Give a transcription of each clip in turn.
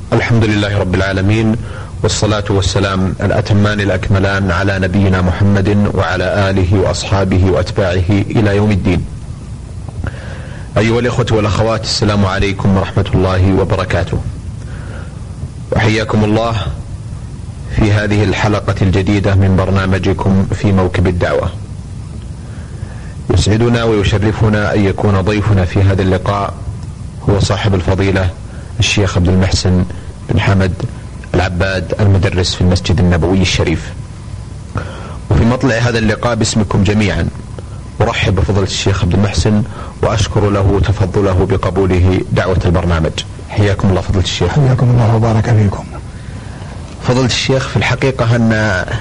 الحمد لله رب العالمين، والصلاة والسلام الأتمان الأكملان على نبينا محمد وعلى آله وأصحابه وأتباعه إلى يوم الدين. أيها الإخوة والأخوات، السلام عليكم ورحمة الله وبركاته، وحياكم الله في هذه الحلقة الجديدة من برنامجكم في موكب الدعوة. يسعدنا ويشرفنا أن يكون ضيفنا في هذا اللقاء هو صاحب الفضيلة الشيخ عبد المحسن بن حمد العباد، المدرس في المسجد النبوي الشريف. وفي مطلع هذا اللقاء باسمكم جميعا أرحب بفضيلة الشيخ عبد المحسن وأشكر له تفضله بقبوله دعوة البرنامج. حياكم الله فضيلة الشيخ. حياكم الله وبارك فيكم. فضيلة الشيخ، في الحقيقة أن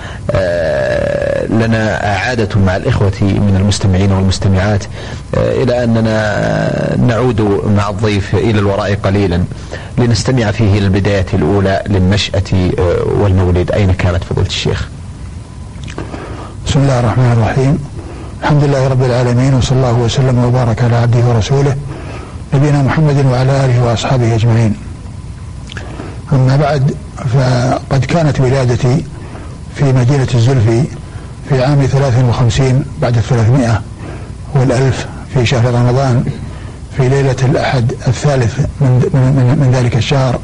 لنا عادة مع الإخوة من المستمعين والمستمعات إلى أننا نعود مع الضيف إلى الوراء قليلا لنستمع فيه البداية الأولى للنشأة والمولد. أين كانت فضيلة الشيخ؟ بسم الله الرحمن الرحيم. الحمد لله رب العالمين، وصلى الله وسلم وبارك على عبده ورسوله نبينا محمد وعلى آله وأصحابه أجمعين. أما بعد، فقد كانت ولادتي في مدينة الزلفي في عام 53 بعد 300 والألف في شهر رمضان في ليلة الأحد الثالث من ذلك الشهر.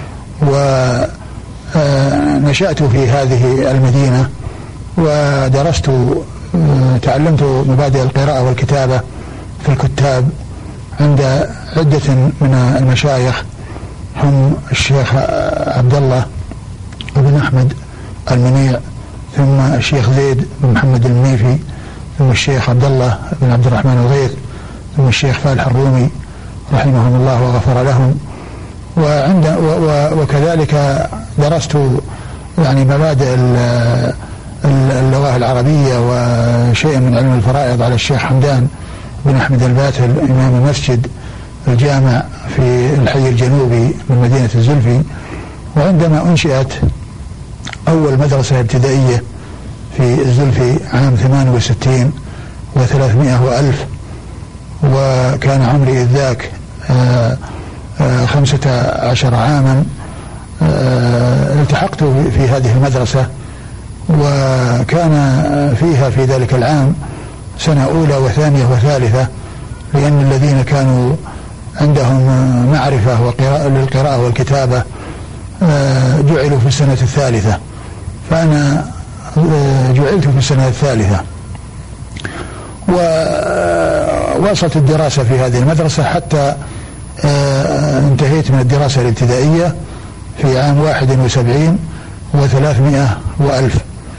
ونشأت في هذه المدينة ودرست، تعلمت مبادئ القراءة والكتابة في الكتاب عند عدة من المشايخ، هم الشيخ عبد الله بن أحمد المنيع، ثم الشيخ زيد بن محمد المنيفي، ثم الشيخ عبد الله بن عبد الرحمن الغيث، ثم الشيخ فالح الرومي رحمهم الله وغفر لهم. وكذلك درست يعني مبادئ اللغة العربية وشيء من علم الفرائض على الشيخ حمدان بن أحمد الباتل إمام المسجد الجامع في الحي الجنوبي من مدينة الزلفي. وعندما أنشئت أول مدرسة ابتدائية في الزلفي عام 68 و300 وألف، وكان عمري إذ ذاك 15 عاما، التحقت في هذه المدرسة، وكان فيها في ذلك العام سنة أولى وثانية وثالثة، لأن الذين كانوا عندهم معرفة للقراءة والكتابة جعلوا في السنة الثالثة، فأنا جعلت في السنة الثالثة. وواصلت الدراسة في هذه المدرسة حتى انتهيت من الدراسة الابتدائية في عام 71 و300 وألف.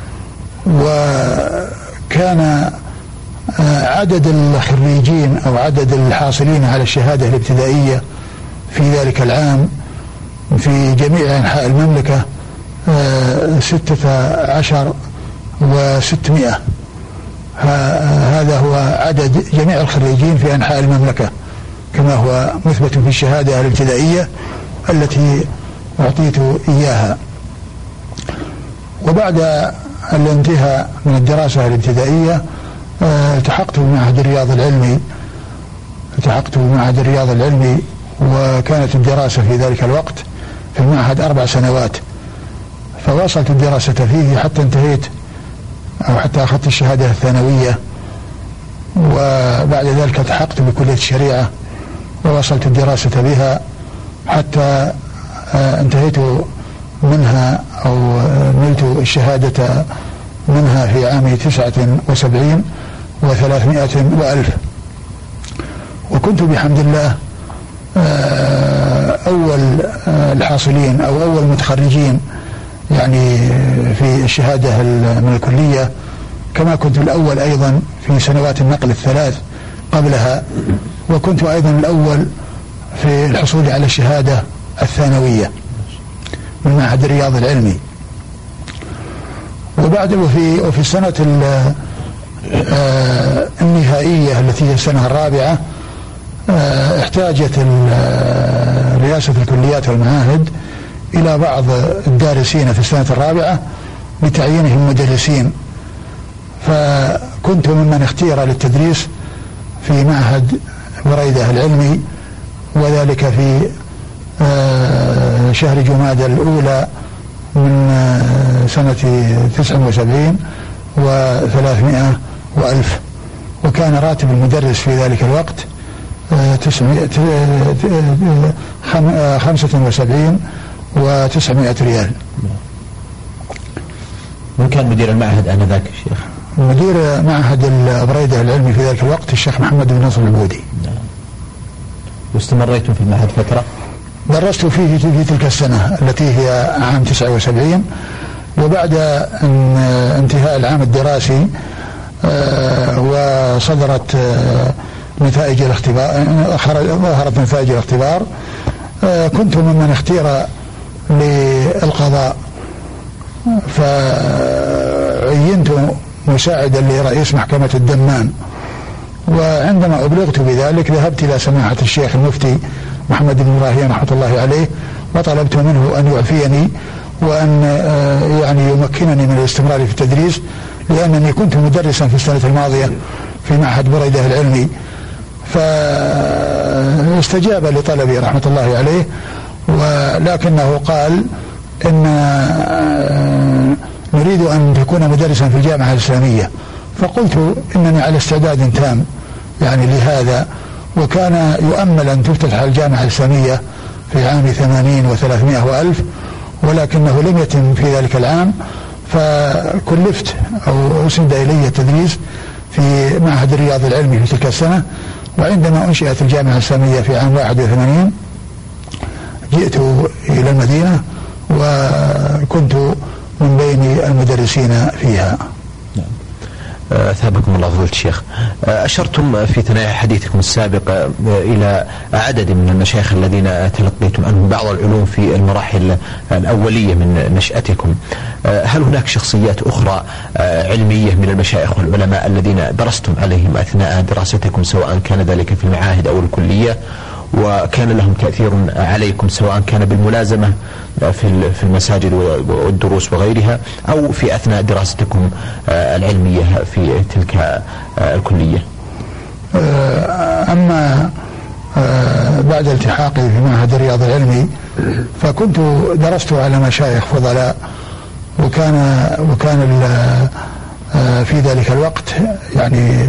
وكان عدد الخريجين أو عدد الحاصلين على الشهادة الابتدائية في ذلك العام في جميع أنحاء المملكة 16 و600. هذا هو عدد جميع الخريجين في أنحاء المملكة كما هو مثبت في الشهادة الابتدائية التي أعطيت إياها. وبعد الانتهاء من الدراسة الابتدائية التحقت بمعهد الرياض العلمي، وكانت الدراسة في ذلك الوقت في المعهد 4 سنوات، فواصلت الدراسة فيه حتى انتهيت أو حتى أخذت الشهادة الثانوية. وبعد ذلك التحقت بكلية الشريعة وواصلت الدراسة بها حتى انتهيت منها أو نلت الشهادة منها في عام 79 و300 وألف. وكنت بحمد الله أول الحاصلين أو أول متخرجين يعني في الشهادة من الكلية، كما كنت الأول أيضا في سنوات النقل الثلاث قبلها، وكنت أيضا الأول في الحصول على الشهادة الثانوية من معهد الرياض العلمي. وبعد وفي السنة النهائية التي هي السنة الرابعة احتاجت رئاسة الكليات والمعاهد إلى بعض الدارسين في السنة الرابعة بتعيينهم مدرسين، فكنت ممن اختير للتدريس في معهد بريدة العلمي، وذلك في شهر جمادى الأولى من سنة 79 و300 وألف، وكان راتب المدرس في ذلك الوقت 75 و900 ريال. من كان مدير المعهد آنذاك الشيخ؟ مدير معهد البريدة العلمي في ذلك الوقت الشيخ محمد بن نصر البودي. واستمريتم في المعهد فترة؟ درست فيه في تلك السنة التي هي عام 79، وبعد انتهاء العام الدراسي وصدرت نتائج الاختبار، ظهرت نتائج الاختبار، كنت ممن اختير للقضاء، فعينت مساعدا لرئيس محكمة الدمان. وعندما أبلغت بذلك ذهبت إلى سماحة الشيخ المفتي محمد بن إبراهيم رحمة الله عليه، وطلبت منه أن يعفيني وأن يعني يمكنني من الاستمرار في التدريس، لأنني كنت مدرسا في السنة الماضية في معهد بريدة العلمي. فاستجاب لطلبي رحمة الله عليه، ولكنه قال إن نريد أن تكون مدرسا في الجامعة الإسلامية. فقلت إنني على استعداد تام يعني لهذا، وكان يؤمل أن تفتتح الجامعة الإسلامية في عام 80 و300 وألف، ولكنه لم يتم في ذلك العام، فكلفت أو أسند إلي التدريس في معهد الرياض العلمي في تلك السنة. وعندما أنشئت الجامعة الإسلامية في عام 81 جئت إلى المدينة وكنت من بين المدرسين فيها. ثابكم الله فضيلة الشيخ. أشرتم في ثنايا حديثكم السابق إلى عدد من المشايخ الذين تلقيتم عنهم بعض العلوم في المراحل الأولية من نشأتكم. هل هناك شخصيات أخرى علمية من المشايخ والعلماء الذين درستم عليهم أثناء دراستكم، سواء كان ذلك في المعاهد أو الكلية، وكان لهم تأثير عليكم سواء كان بالملازمة في المساجد والدروس وغيرها، أو في أثناء دراستكم العلمية في تلك الكلية؟ أما بعد التحاقي في معهد الرياض العلمي فكنت درست على مشايخ فضلاء، وكان في ذلك الوقت يعني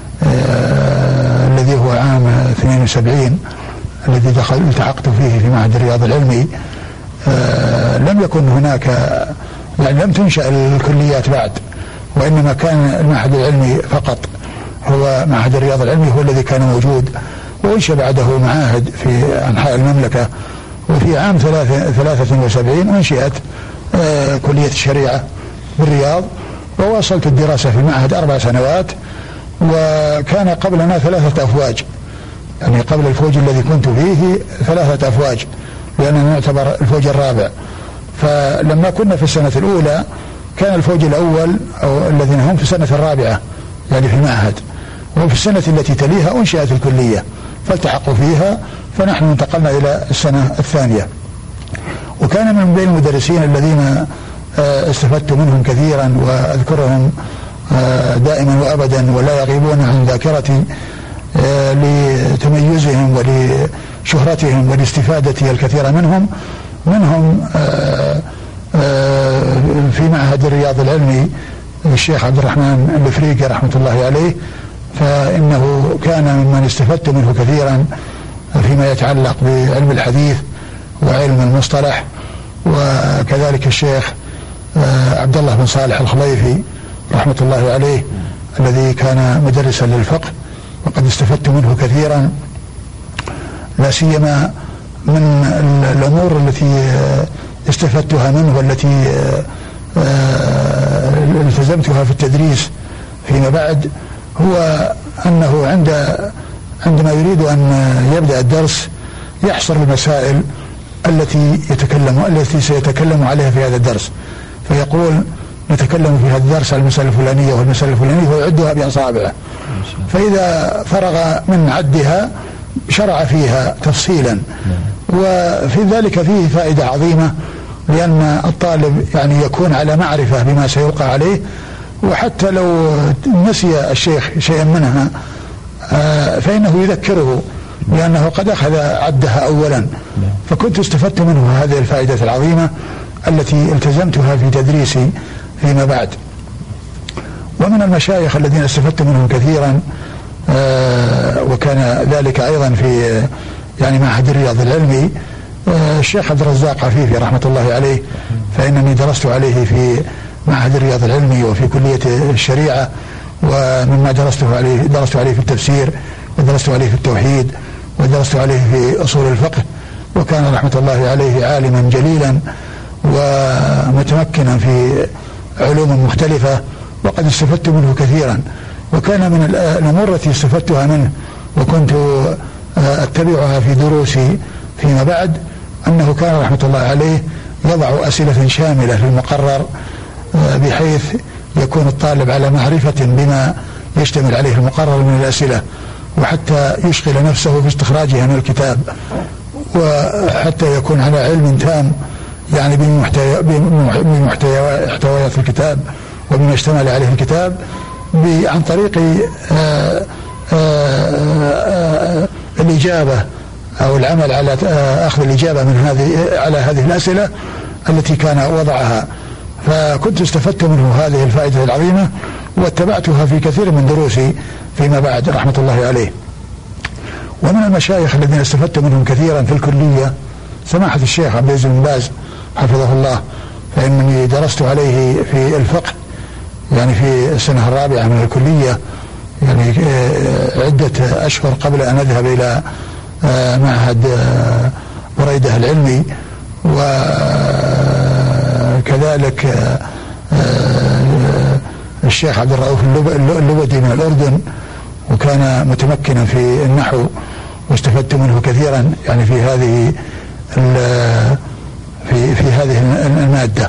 الذي هو عام 72 الذي التحقت فيه في معهد الرياض العلمي، لم يكن هناك يعني لم تنشأ الكليات بعد، وإنما كان المعهد العلمي فقط هو معهد الرياض العلمي هو الذي كان موجود، وانشأ بعده معاهد في أنحاء المملكة. وفي عام 73 أنشئت كلية الشريعة بالرياض، وواصلت الدراسة في المعهد 4 سنوات. وكان قبلنا 3 أفواج، يعني قبل الفوج الذي كنت فيه 3 أفواج، لأننا نعتبر الفوج الرابع. فلما كنا في السنة الأولى كان الفوج الأول أو الذين هم في السنة الرابعة يعني في المعهد، وفي السنة التي تليها أنشئت الكلية فالتحقوا فيها، فنحن انتقلنا إلى السنة الثانية. وكان من بين المدرسين الذين استفدت منهم كثيرا وأذكرهم دائما وأبدا ولا يغيبون عن ذاكرتي لتميزهم ولشهرتهم ولاستفادتي الكثير منهم في معهد الرياض العلمي الشيخ عبد الرحمن البفريقي رحمة الله عليه، فإنه كان ممن استفدت منه كثيرا فيما يتعلق بعلم الحديث وعلم المصطلح. وكذلك الشيخ عبد الله بن صالح الخليفي رحمة الله عليه الذي كان مدرسا للفقه، وقد استفدت منه كثيرا، لا سيما من الأمور التي استفدتها منه والتي التزمتها في التدريس فيما بعد، هو أنه عندما يريد أن يبدأ الدرس يحصر المسائل التي سيتكلم عليها في هذا الدرس، فيقول نتكلم في هذا الدرس على المسألة الفلانية والمسألة الفلانية، ويعدها بأصابعه، فإذا فرغ من عدها شرع فيها تفصيلا. وفي ذلك فيه فائدة عظيمة، لأن الطالب يعني يكون على معرفة بما سيلقى عليه، وحتى لو نسي الشيخ شيئا منها فإنه يذكره لأنه قد أخذ عدها أولا، فكنت استفدت منه هذه الفائدة العظيمة التي التزمتها في تدريسي فيما بعد. ومن المشايخ الذين استفدت منهم كثيرا وكان ذلك أيضا في يعني معهد الرياض العلمي الشيخ عبد الرزاق عفيفي رحمة الله عليه، فإنني درست عليه في معهد الرياض العلمي وفي كلية الشريعة، ومما درست عليه في التفسير، ودرست عليه في التوحيد، ودرست عليه في أصول الفقه، وكان رحمة الله عليه عالما جليلا ومتمكنا في علوم مختلفة، وقد استفدت منه كثيرا. وكان من الأمور التي استفدتها منه وكنت أتبعها في دروسي فيما بعد أنه كان رحمة الله عليه يضع أسئلة شاملة في المقرر بحيث يكون الطالب على معرفة بما يشتمل عليه المقرر من الأسئلة، وحتى يشغل نفسه في استخراجها من الكتاب، وحتى يكون على علم تام يعني بمحتويات الكتاب وبما اشتمل عليه الكتاب عن طريق الإجابة أو العمل على أخذ الإجابة على هذه الأسئلة التي كان وضعها. فكنت استفدت منه هذه الفائدة العظيمة واتبعتها في كثير من دروسي فيما بعد رحمة الله عليه. ومن المشايخ الذين استفدت منهم كثيرا في الكلية سماحة الشيخ عبد العزيز بن باز حفظه الله، فإنني درست عليه في الفقه يعني في السنة الرابعة من الكلية، يعني عدة أشهر قبل أن أذهب إلى معهد بريدة العلمي. وكذلك الشيخ عبد الرؤوف اللبدي من الأردن، وكان متمكنا في النحو واستفدت منه كثيرا يعني في هذه المادة.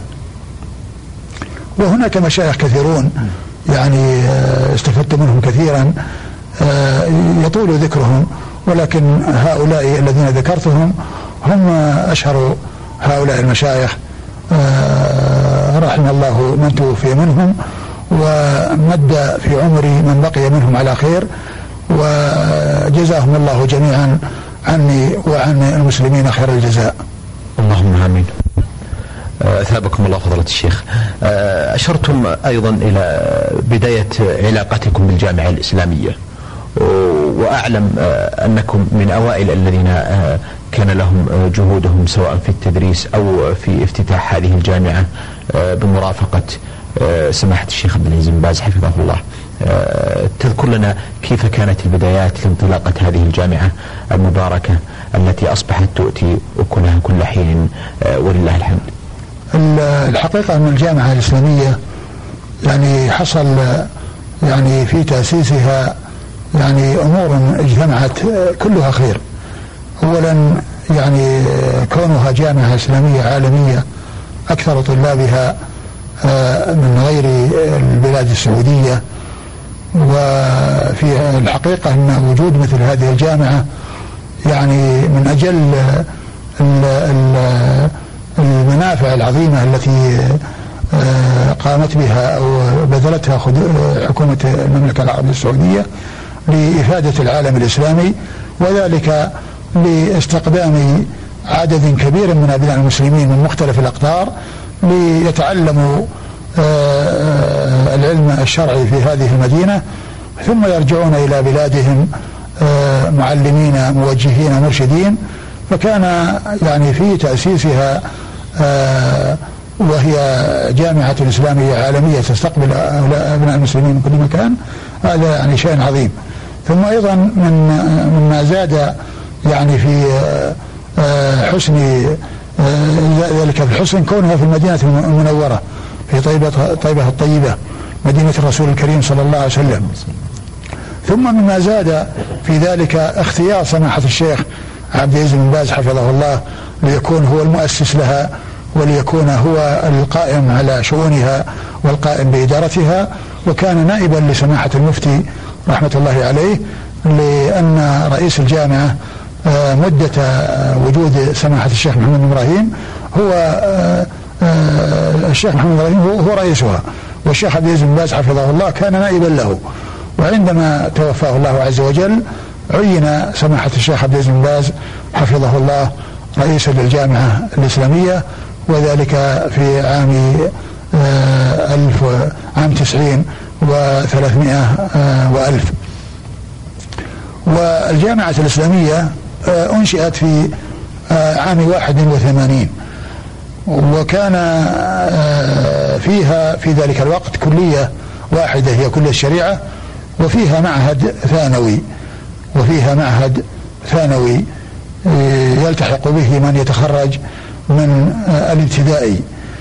وهناك مشايخ كثيرون يعني استفدت منهم كثيرا يطول ذكرهم، ولكن هؤلاء الذين ذكرتهم هم أشهر هؤلاء المشايخ رحم الله من توفي منهم ومد في عمري من بقي منهم على خير، وجزاهم الله جميعا عني وعن المسلمين خير الجزاء. اللهم آمين. أثابكم الله فضيلة الشيخ. أشرتم أيضا إلى بداية علاقتكم بالجامعة الإسلامية، وأعلم أنكم من أوائل الذين كان لهم جهودهم سواء في التدريس أو في افتتاح هذه الجامعة بمرافقة سماحة الشيخ عبد العزيز بن باز حفظه الله. تذكر لنا كيف كانت البدايات لانطلاقة هذه الجامعة المباركة التي أصبحت تؤتي أكلها كل حين ولله الحمد. الحقيقة أن الجامعة الإسلامية يعني حصل يعني في تأسيسها يعني أمور اجتمعت كلها خير. أولا يعني كونها جامعة إسلامية عالمية أكثر طلابها من غير البلاد السعودية، وفي الحقيقة أن وجود مثل هذه الجامعة يعني من أجل المنافع العظيمة التي قامت بها أو بذلتها حكومة المملكة العربية السعودية لإفادة العالم الإسلامي، وذلك لاستقدام عدد كبير من أبناء المسلمين من مختلف الأقطار ليتعلموا العلم الشرعي في هذه المدينة، ثم يرجعون إلى بلادهم معلمين موجهين مرشدين. فكان يعني في تأسيسها وهي جامعة إسلامية عالمية تستقبل أبناء المسلمين من كل مكان، هذا يعني شيء عظيم. ثم أيضا مما زاد يعني في حسن ذلك في الحسن كونها في المدينة المنورة في طيبة الطيبة مدينة الرسول الكريم صلى الله عليه وسلم. ثم مما زاد في ذلك اختيار سماحة الشيخ عبد العزيز بن باز حفظه الله ليكون هو المؤسس لها وليكون هو القائم على شؤونها والقائم بإدارتها، وكان نائبا لسماحة المفتي رحمة الله عليه، لأن رئيس الجامعة مدة وجود سماحة الشيخ محمد بن إبراهيم هو الشيخ محمد بن إبراهيم هو رئيسها، والشيخ عبد العزيز بن باز حفظه الله كان نائبا له. وعندما توفاه الله عز وجل عين سماحة الشيخ عبد العزيز بن باز حفظه الله رئيسا للجامعة الإسلامية، وذلك في عام 90 و300 وألف. والجامعة الإسلامية أنشئت في عام 81، وكان فيها في ذلك الوقت كلية واحدة هي كلية الشريعة، وفيها معهد ثانوي يلتحق به من يتخرج من الابتدائي.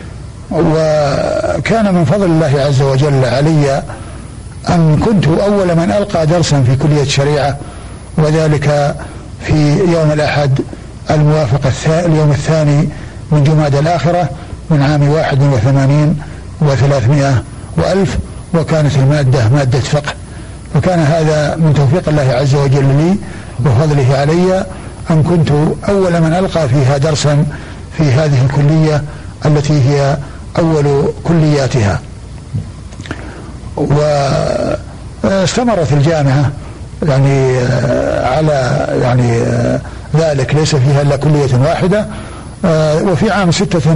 وكان من فضل الله عز وجل علي أن كنت أول من ألقى درسا في كلية الشريعة، وذلك في يوم الأحد الموافق اليوم 2 من جمادى الآخرة من عام 81 و300 وألف، وكانت المادة مادة فقه. وكان هذا من توفيق الله عز وجل لي وفضله علي أن كنت أول من ألقى فيها درسا في هذه الكلية التي هي أول كلياتها. واستمرت الجامعة يعني على ذلك، ليس فيها إلا كلية واحدة. وفي عام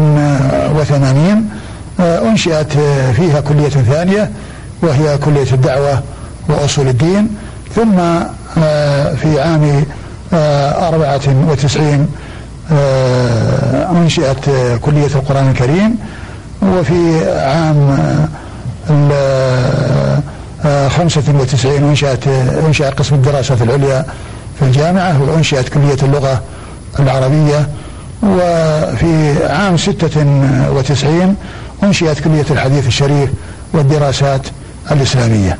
86 أنشئت فيها كلية ثانية وهي كلية الدعوة وأصول الدين. ثم في عام 94 أنشئت كلية القرآن الكريم. وفي عام 95 أنشأ قسم الدراسات العليا في الجامعة، وأنشئت كلية اللغة العربية. وفي عام 96 أنشئت كلية الحديث الشريف والدراسات الإسلامية.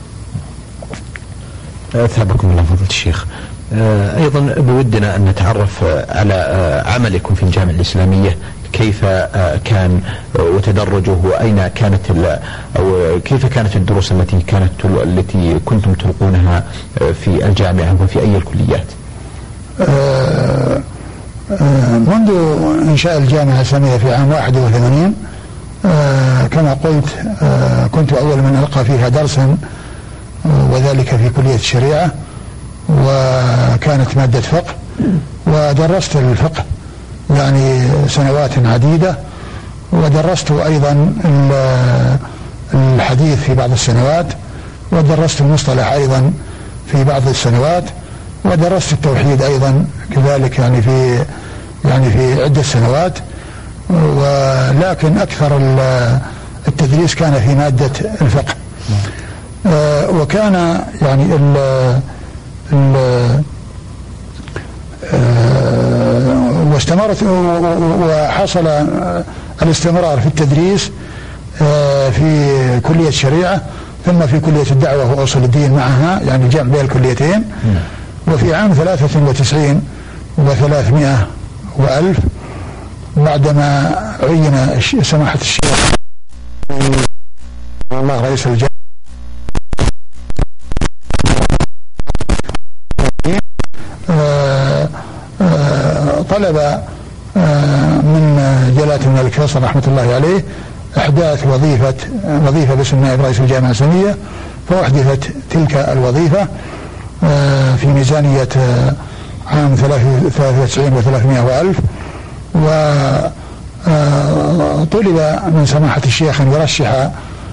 أثابكم الله فضيلة الشيخ. أيضا بودنا أن نتعرف على عملكم في الجامعة الإسلامية، كيف كان وتدرجه، وأين كانت أو كيف كانت الدروس التي كنتم تلقونها في الجامعة وفي أي الكليات؟ منذ إنشاء الجامعة الإسلامية في عام 81 كما قلت كنت أول من ألقى فيها درسا، وذلك في كلية الشريعة، وكانت مادة فقه. ودرست الفقه سنوات عديدة، ودرست أيضا الحديث في بعض السنوات، ودرست المصطلح أيضا في بعض السنوات، ودرست التوحيد أيضا كذلك في عدة سنوات. ولكن أكثر التدريس كان في مادة الفقه. وكان واستمرت وحصل الاستمرار في التدريس في كلية الشريعة، ثم في كلية الدعوة وأصول الدين معها، جمع بين الكليتين. وفي عام 93 و300 وألف بعدما عين سماحة الشيخ الله رئيس الجامعة طلب من جلالة الملك فيصل رحمة الله عليه إحداث وظيفة باسم نائب رئيس الجامعة الإسلامية، فأحدثت تلك الوظيفة في ميزانية عام 93 و300 وألف. وطلب من سماحة الشيخ أن يرشح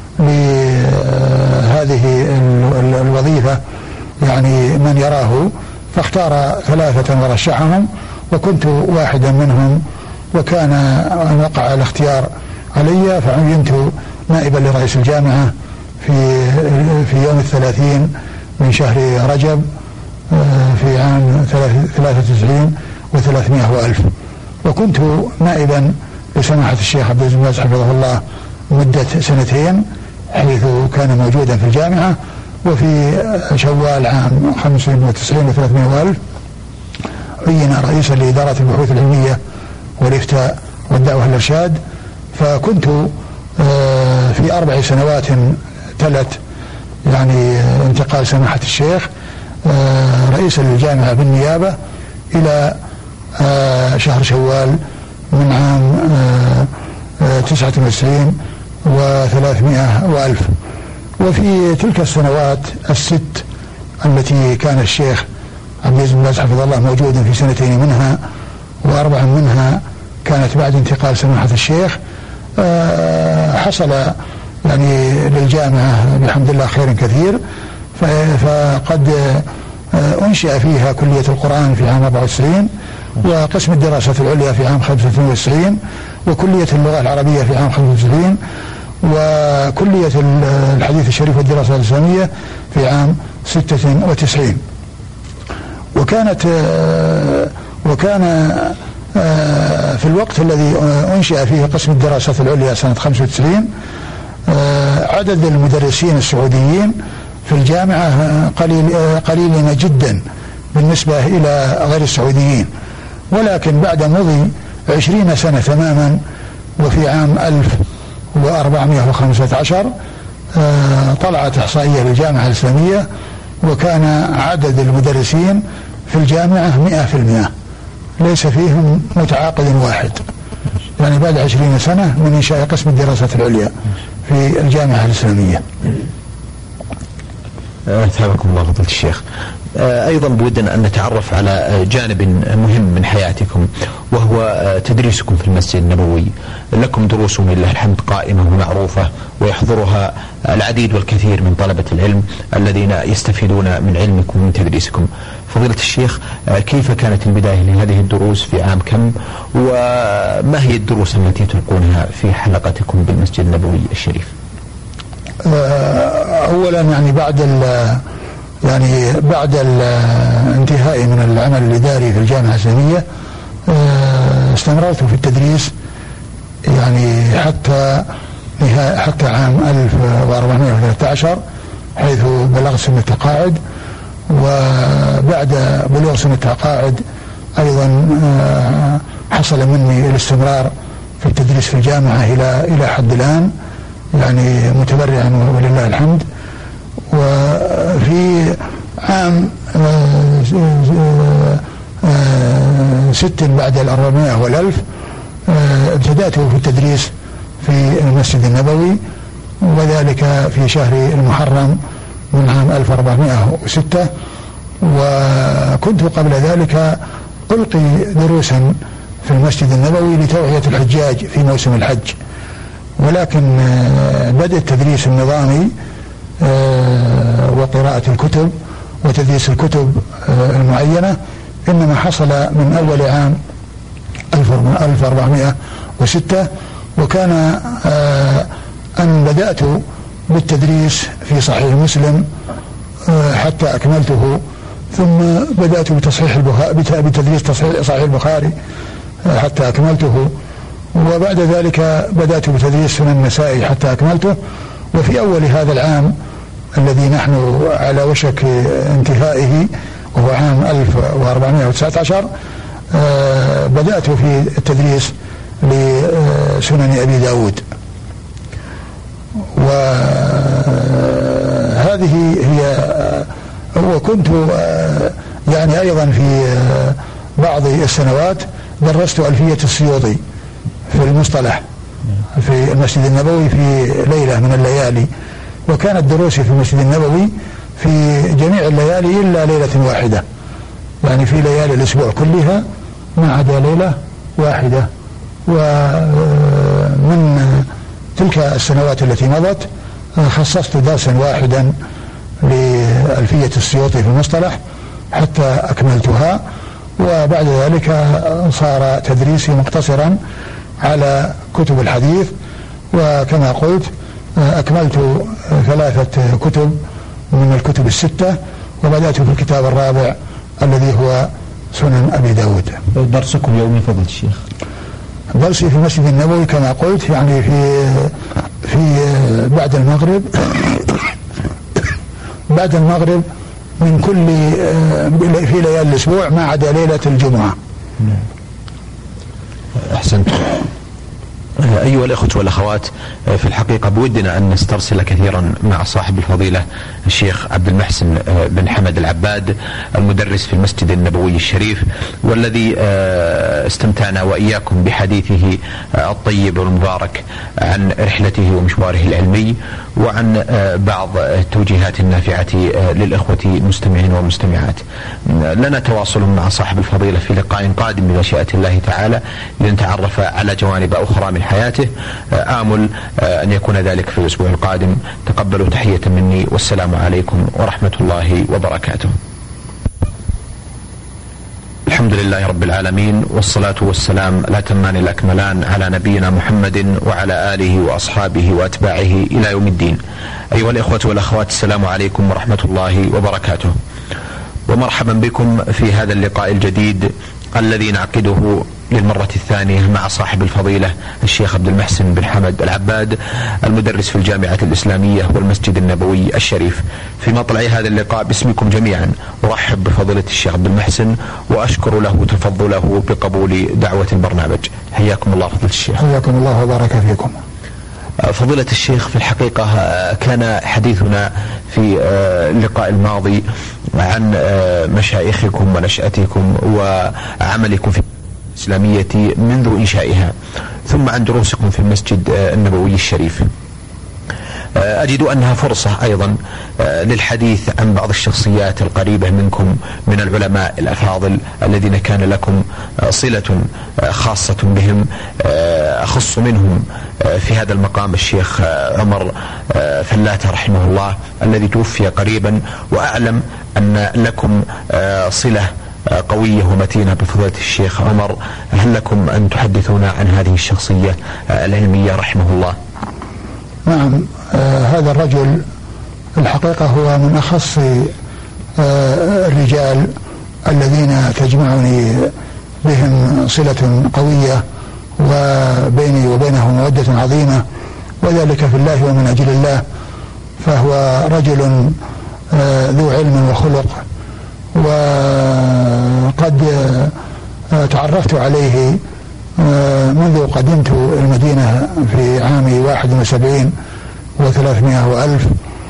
لهذه الوظيفة من يراه، فاختار 3 ورشحهم، وكنت واحدا منهم. وكان أن وقع الاختيار علي، فعينت نائبا لرئيس الجامعة في يوم 30 من شهر رجب في عام 93 و300 وألف. وكنت نائبا لسماحة الشيخ عبد العزيز بن باز حفظه الله مدة 2 حيث كان موجودا في الجامعة. وفي شوال عام 95 و300 وألف عين رئيسا لإدارة البحوث العلمية والإفتاء والدعوة والإرشاد. فكنت في 4 سنوات تلت انتقال سماحة الشيخ رئيسا للجامعة بالنيابة إلى شهر شوال من عام 99 و300 وألف. وفي تلك السنوات 6 التي كان الشيخ عبد العزيز بن باز حفظه الله موجود في 2 منها، و4 منها كانت بعد انتقال سماحة الشيخ. حصل يعني للجامعة بحمد الله خير كثير، فقد أنشأ فيها كلية القرآن في عام 94، وقسم الدراسات العليا في عام 95، وكلية اللغة العربية في عام 95، وكلية الحديث الشريف والدراسات الإسلامية في عام 96. وكان في الوقت الذي أنشأ فيه قسم الدراسات العليا سنة 95 عدد المدرسين السعوديين في الجامعة قليلين جدا بالنسبة إلى غير السعوديين، ولكن بعد مضي 20 سنة تماما، وفي عام 1415 طلعت إحصائية للجامعة الإسلامية، وكان عدد المدرسين في الجامعة 100%، ليس فيهم متعاقد واحد، يعني بعد 20 سنة من إنشاء قسم الدراسات العليا في الجامعة الإسلامية. أثابكم الله فضيلة الشيخ. أيضا بودنا أن نتعرف على جانب مهم من حياتكم، وهو تدريسكم في المسجد النبوي. لكم دروس لله الحمد قائمة ومعروفة، ويحضرها العديد والكثير من طلبة العلم الذين يستفيدون من علمكم ومن تدريسكم. فضيلة الشيخ، كيف كانت البداية لهذه الدروس؟ في عام كم؟ وما هي الدروس التي تلقونها في حلقتكم بالمسجد النبوي الشريف؟ أولا يعني بعد الانتهاء من العمل الإداري في الجامعة الإسلامية استمررت في التدريس يعني حتى عام 1413 حيث بلغت سن التقاعد. وبعد بلوغ سن التقاعد أيضا حصل مني الاستمرار في التدريس في الجامعة إلى حد الآن، يعني متبرعا ولله الحمد. وفي عام 6 بعد 400 والألف ابتدأت في التدريس في المسجد النبوي، وذلك في شهر المحرم من عام 1406. وكنت قبل ذلك ألقي دروسا في المسجد النبوي لتوعية الحجاج في موسم الحج، ولكن بدأ التدريس النظامي وقراءة الكتب وتدريس الكتب المعينة إنما حصل من أول عام 1406. وكان أن بدأت بالتدريس في صحيح مسلم حتى أكملته، ثم بدأت بتدريس صحيح البخاري حتى أكملته، وبعد ذلك بدأت بتدريس سنن النسائي حتى أكملته. وفي أول هذا العام الذي نحن على وشك انتهائه وهو عام 1419 بدأت في التدريس لسنن أبي داود. وهذه هي. وكنت يعني أيضا في بعض السنوات درست ألفية السيوطي في المصطلح في المسجد النبوي في ليلة من الليالي، وكانت دروسي في المسجد النبوي في جميع الليالي إلا ليلة واحدة، يعني في ليالي الأسبوع كلها ما عدا ليلة واحدة. ومن تلك السنوات التي مضت خصصت درسا واحدا لألفية السيوطي في المصطلح حتى أكملتها، وبعد ذلك صار تدريسي مقتصرا على كتب الحديث. وكما قلت أكملت 3 كتب من الكتب 6، وبدأت في الكتاب الرابع الذي هو سنن أبي داود. درسكم يومي فضل الشيخ؟ درسي في المسجد النبوي كما قلت يعني في بعد المغرب من كل في ليالي الأسبوع ما عدا ليلة الجمعة. أحسنت. أيها الإخوة والأخوات، في الحقيقة بودنا أن نسترسل كثيرا مع صاحب الفضيلة الشيخ عبد المحسن بن حمد العباد المدرس في المسجد النبوي الشريف، والذي استمتعنا وإياكم بحديثه الطيب والمبارك عن رحلته ومشواره العلمي، وعن بعض التوجيهات النافعة للإخوة المستمعين والمستمعات. لنا تواصل مع صاحب الفضيلة في لقاء قادم بمشيئة الله تعالى لنتعرف على جوانب أخرى من حياته، آمل أن يكون ذلك في الأسبوع القادم. تقبلوا تحية مني، والسلام عليكم ورحمة الله وبركاته. الحمد لله رب العالمين، والصلاة والسلام الأتمان الأكملان على نبينا محمد وعلى آله وأصحابه وأتباعه إلى يوم الدين. أيها الإخوة والأخوات، السلام عليكم ورحمة الله وبركاته، ومرحبا بكم في هذا اللقاء الجديد الذي نعقده للمرة الثانية مع صاحب الفضيلة الشيخ عبد المحسن بن حمد العباد المدرس في الجامعة الإسلامية والمسجد النبوي الشريف. في مطلع هذا اللقاء باسمكم جميعا أرحب بفضيلة الشيخ عبد المحسن وأشكر له تفضله بقبول دعوة البرنامج. حياكم الله فضيلة الشيخ. حياكم الله وبارك فيكم. فضيلة الشيخ، في الحقيقة كان حديثنا في اللقاء الماضي عن مشايخكم ونشأتكم وعملكم في الإسلامية منذ إنشائها، ثم عن دروسكم في المسجد النبوي الشريف. أجد أنها فرصة أيضا للحديث عن بعض الشخصيات القريبة منكم من العلماء الأفاضل الذين كان لكم صلة خاصة بهم. أخص منهم في هذا المقام الشيخ عمر فلاتة رحمه الله الذي توفي قريبا، وأعلم أن لكم صلة قوية ومتينة بفضيلة الشيخ عمر. هل لكم أن تحدثونا عن هذه الشخصية العلمية رحمه الله؟ نعم، هذا الرجل الحقيقة هو من أخص الرجال الذين تجمعني بهم صلة قوية وبيني وبينهم مودة عظيمة، وذلك في الله ومن أجل الله. فهو رجل ذو علم وخلق، وقد تعرفت عليه منذ قدمت المدينة في عام 71 و300 وألف،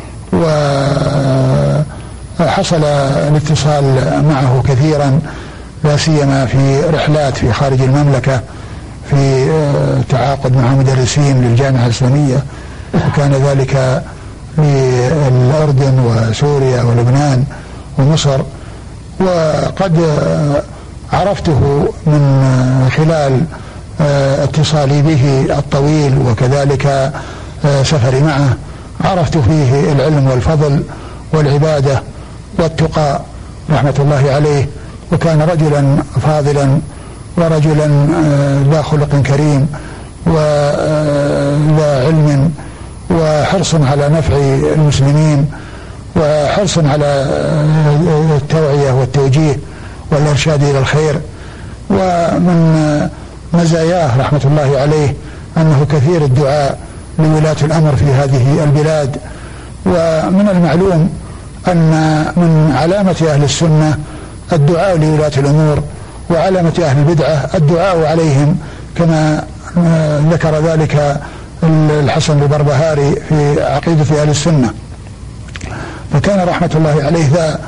وحصل الاتصال معه كثيرا، لا سيما في رحلات في خارج المملكة، في تعاقد مع مدرسين للجامعة الإسلامية، وكان ذلك للأردن وسوريا ولبنان ومصر. وقد عرفته من خلال اتصالي به الطويل وكذلك سفري معه، عرفت فيه العلم والفضل والعبادة والتقى رحمة الله عليه، وكان رجلا فاضلا ورجلا ذا خلق كريم وذا علم وحرص على نفع المسلمين وحرص على التوعية والتوجيه والإرشاد إلى الخير. ومن مزاياه رحمة الله عليه أنه كثير الدعاء لولاة الأمر في هذه البلاد. ومن المعلوم أن من علامة أهل السنة الدعاء لولاة الأمور، وعلامة أهل البدعة الدعاء عليهم، كما ذكر ذلك الحسن البربهاري في عقيدة أهل السنة. فكان رحمة الله عليه ذا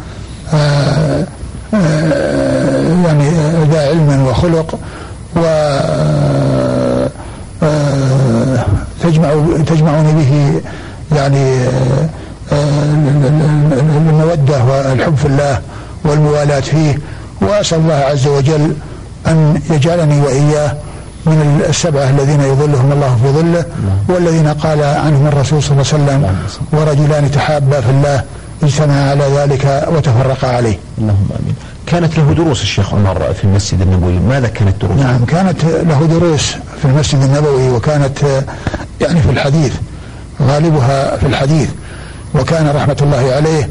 يعني ذا علم وخلق، تجمعني به يعني المودة والحب في الله والموالاة فيه. وأسأل الله عز وجل أن يجعلني وإياه من السبعة الذين يظلهم الله في ظله، والذين قال عنهم الرسول صلى الله عليه وسلم: ورجلان تحابا في الله اجتمعا على ذلك وتفرقا عليه. اللهم آمين. كانت له دروس الشيخ عمر في المسجد النبوي، ماذا كانت دروس؟ نعم، كانت له دروس في المسجد النبوي، وكانت يعني في الحديث، غالبها في الحديث. وكان رحمة الله عليه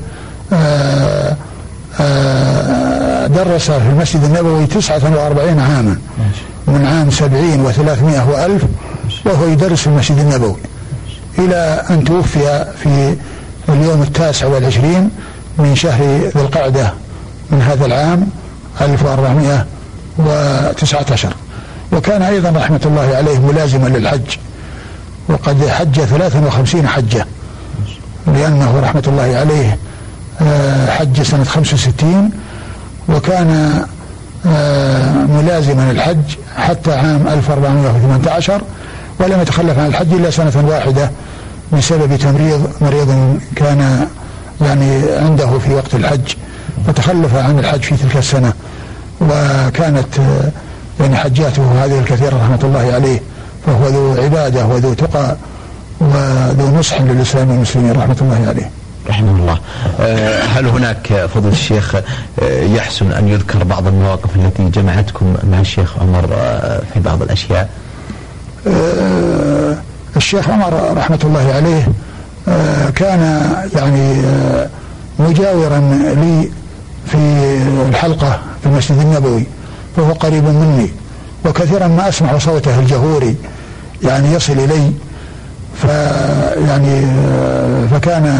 درس في المسجد النبوي 49 عاما، من عام 70 و300 وألف وهو يدرس في المسجد النبوي، إلى أن توفي في اليوم 29 من شهر ذي القعدة من هذا العام 1419. وكان أيضا رحمة الله عليه ملازما للحج، وقد حج 53 حجة، لأنه رحمة الله عليه حج سنة 65، وكان ملازما الحج حتى عام 1418، ولم يتخلف عن الحج إلا سنة واحدة بسبب مريض كان يعني عنده في وقت الحج، فتخلف عن الحج في تلك السنة. وكانت يعني حجاته هذه الكثيرة رحمة الله عليه، فهو ذو عبادة وذو تقى وذو نصح للإسلام والمسلمين رحمة الله عليه رحمه الله. هل هناك فضل الشيخ يحسن أن يذكر بعض المواقف التي جمعتكم مع الشيخ عمر في بعض الأشياء؟ الشيخ عمر رحمة الله عليه كان يعني مجاورا لي في الحلقة في المسجد النبوي، فهو قريب مني، وكثيرا ما أسمع صوته الجهوري يعني يصل إلي، فكان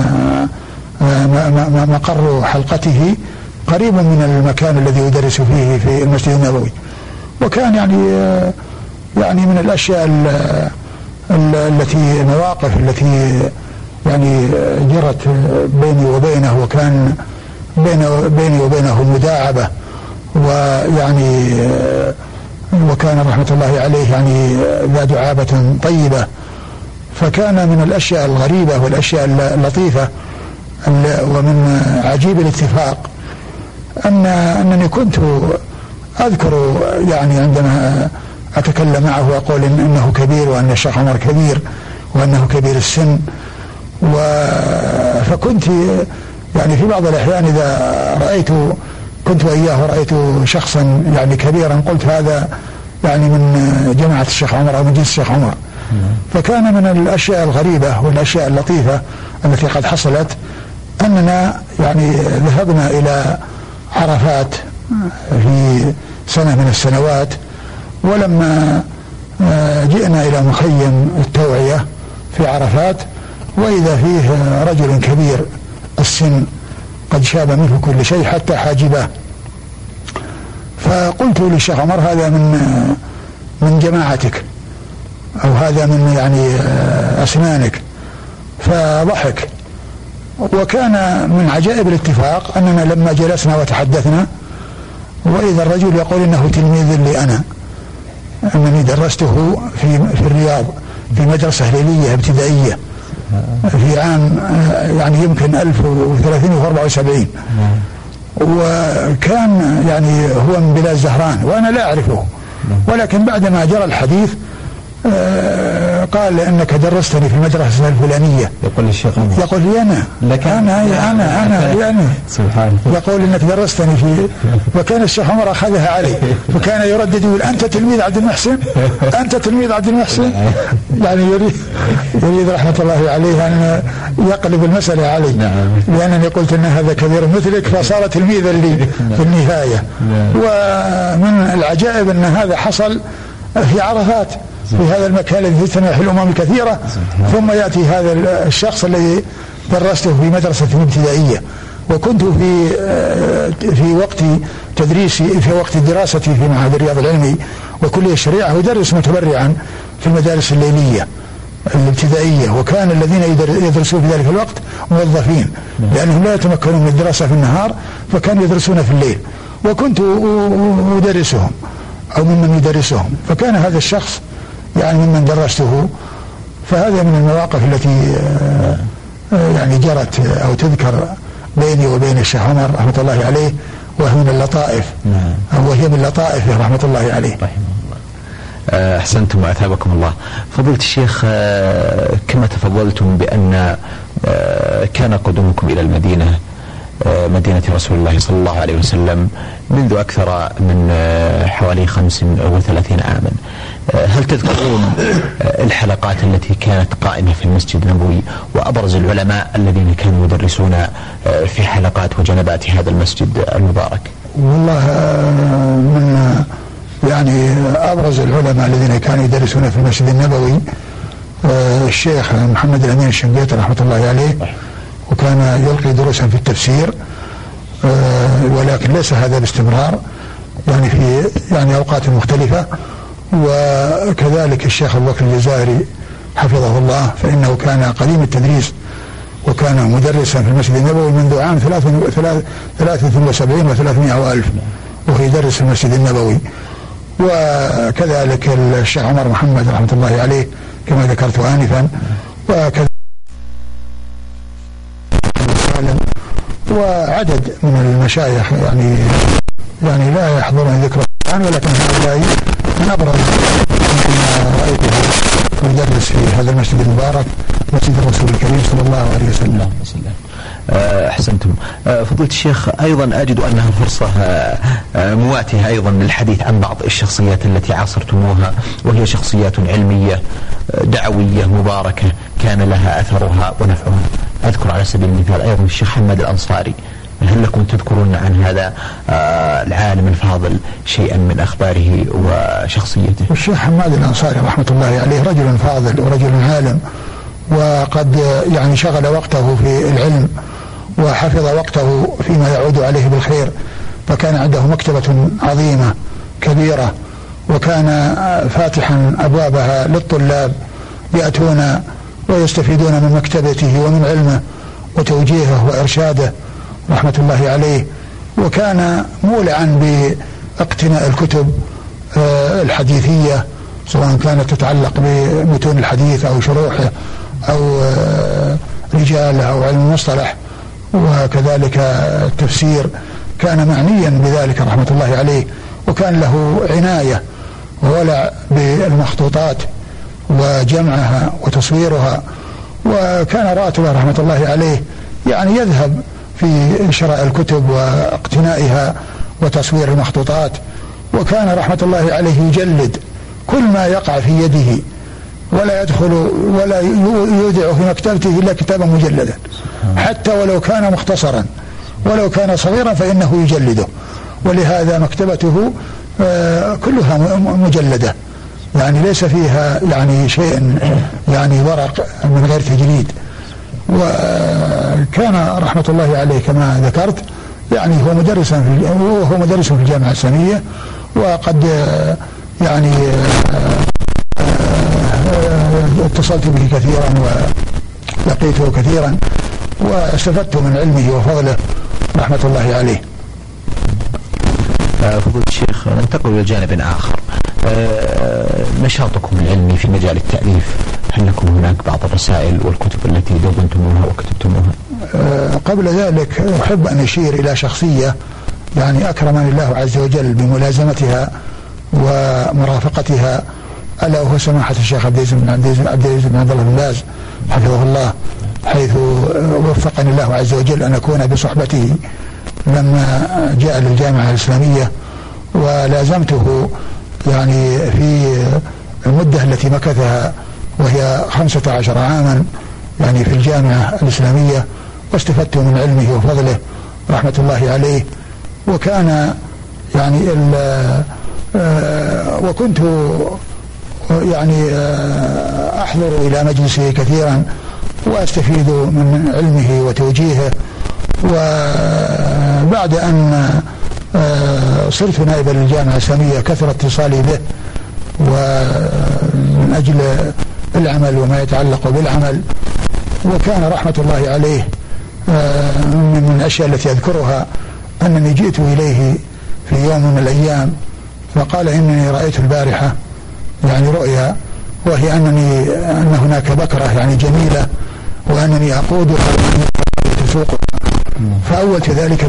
مقر حلقته قريب من المكان الذي يدرس فيه في المسجد النبوي. وكان يعني من الأشياء التي المواقف التي يعني جرت بيني وبينه، وكان بيني وبينه مداعبة، ويعني وكان رحمة الله عليه يعني ذا دعابة طيبة. فكان من الأشياء الغريبة والأشياء اللطيفة ومن عجيب الاتفاق أنني كنت أذكر يعني عندما أتكلم معه وأقول إنه كبير، وأن الشيخ عمر كبير، وأنه كبير السن، فكنت يعني في بعض الأحيان إذا كنت وإياه رأيت شخصا يعني كبيرا قلت هذا يعني من جماعة الشيخ عمر أو من جنس الشيخ عمر. فكان من الأشياء الغريبة والأشياء اللطيفة التي قد حصلت أننا يعني ذهبنا إلى عرفات في سنة من السنوات، ولما جئنا إلى مخيم التوعية في عرفات وإذا فيه رجل كبير السن قد شاب منه كل شيء حتى حاجبه، فقلت للشيخ عمر هذا من جماعتك أو هذا من يعني أسنانك، فضحك. وكان من عجائب الاتفاق أننا لما جلسنا وتحدثنا وإذا الرجل يقول إنه تلميذ لي أنا، أنني درسته في الرياض في مدرسة ليلية ابتدائية في عام يعني يمكن 1374، وكان يعني هو من بلاد زهران وأنا لا أعرفه، ولكن بعدما جرى الحديث قال إنك درستني في المدرسة الفلانية. يقول الشيخ عمر، يقول لي أنا يعني سبحان الله، يقول إنك درستني في، وكان الشيخ عمر أخذها علي، فكان يردد يقول أنت تلميذ عبد المحسن، أنت تلميذ عبد المحسن، يعني يريد رحمة الله عليه أن يقلب المسألة علي، لأنني قلت أن هذا كبير مثلك فصار تلميذا لي في النهاية. ومن العجائب أن هذا حصل في عرفات في هذا المكان الذي يجتمع في الأمم الكثيرة، ثم يأتي هذا الشخص الذي درسته في مدرسة ابتدائية، وكنت في وقت تدريسي في وقت دراستي في معهد الرياض العلمي وكلية الشريعة أدرس متبرعا في المدارس الليلية الابتدائية، وكان الذين يدرسون في ذلك الوقت موظفين لأنهم لا يتمكنون من الدراسة في النهار، فكانوا يدرسون في الليل، وكنت أدرسهم أو ممن يدرسهم، فكان هذا الشخص يعني ممن درسته. فهذا من المواقف التي يعني جرت أو تذكر بيني وبين الشيخ عمر رحمة الله عليه، وهي من اللطائف، وهي من لطائفه رحمة الله عليه رحمه الله. أحسنتم وأثابكم الله. فضيلة الشيخ، كما تفضلتم بأن كان قدومكم إلى المدينة مدينة رسول الله صلى الله عليه وسلم منذ أكثر من حوالي 35 عاما، هل تذكرون الحلقات التي كانت قائمة في المسجد النبوي وأبرز العلماء الذين كانوا يدرسون في حلقات وجنبات هذا المسجد المبارك؟ والله من يعني أبرز العلماء الذين كانوا يدرسون في المسجد النبوي الشيخ محمد الأمين الشنقيطي رحمة الله عليه، وكان يلقي دروسا في التفسير، ولكن ليس هذا باستمرار، يعني في يعني أوقات مختلفة. وكذلك الشيخ أبو بكر الجزائري حفظه الله، فإنه كان قديم التدريس وكان مدرسا في المسجد النبوي منذ عام 73 و300 وألف وهو يدرس في المسجد النبوي. وكذلك الشيخ عمر محمد رحمة الله عليه كما ذكرت آنفا، وكذلك وعدد من المشايخ يعني لا يحضرني ذكر الآن، ولكن هؤلاء من أبرز ما رأيته يدرس في هذا المسجد المبارك مسجد الرسول الكريم صلى الله عليه وسلم. أحسنتم. فضيلة الشيخ، أيضا أجد أنها فرصة مواتية أيضا للحديث عن بعض الشخصيات التي عاصرتموها، وهي شخصيات علمية دعوية مباركة كان لها أثرها ونفعها. أذكر على سبيل المثال أيضا الشيخ حماد الأنصاري، هل لكم تذكرون عن هذا العالم الفاضل شيئا من أخباره وشخصيته؟ الشيخ حماد الأنصاري رحمة الله عليه رجل فاضل ورجل عالم، وقد يعني شغل وقته في العلم وحفظ وقته فيما يعود عليه بالخير، فكان عنده مكتبة عظيمة كبيرة، وكان فاتحا أبوابها للطلاب يأتون ويستفيدون من مكتبته ومن علمه وتوجيهه وإرشاده رحمة الله عليه. وكان مولعا باقتناء الكتب الحديثية، سواء كانت تتعلق بمتون الحديث أو شروحه أو رجاله أو علم المصطلح، وكذلك التفسير، كان معنيا بذلك رحمة الله عليه. وكان له عناية وولع بالمخطوطات وجمعها وتصويرها، وكان راتبه رحمة الله عليه يعني يذهب في شراء الكتب واقتنائها وتصوير المخطوطات. وكان رحمة الله عليه يجلد كل ما يقع في يده، ولا يدخل ولا يودع في مكتبته إلا كتابا مجلدا، حتى ولو كان مختصرا ولو كان صغيرا فإنه يجلده. ولهذا مكتبته كلها مجلدة، يعني ليس فيها يعني شيء يعني ورق من غير تجليد. وكان رحمة الله عليه كما ذكرت يعني هو مدرس في الجامعة الإسلامية، وقد يعني اتصلت به كثيرا ولقيته كثيرا واستفدت من علمه وفضله رحمة الله عليه. فضيلة الشيخ، ننتقل إلى جانب آخر، نشاطكم العلمي في مجال التأليف، هل لكم هناك بعض الرسائل والكتب التي دونتموها وكتبتموها؟ قبل ذلك أحب أن أشير إلى شخصية يعني أكرمني الله عز وجل بملازمتها ومرافقتها، ألا وهو سماحة الشيخ عبد العزيز بن عبد الله بن باز حفظه الله، حيث وفقني الله عز وجل أن أكون بصحبته لما جاء للجامعة الإسلامية، ولازمته يعني في المدة التي مكثها وهي 15 عاما يعني في الجامعة الإسلامية، واستفدت من علمه وفضله رحمة الله عليه. وكان يعني وكنت يعني أحضر إلى مجلسه كثيرا وأستفيد من علمه وتوجيهه. وبعد أن صرت نائبا للجامعة الإسلامية كثر اتصالي به ومن أجل العمل وما يتعلق بالعمل. وكان رحمة الله عليه من الأشياء التي أذكرها أنني جئت إليه في يوم من الأيام فقال إنني رأيت البارحة يعني رؤيا، وهي أن هناك بكرة يعني جميلة وأنني أقودها تسوقها، فأولت ذلك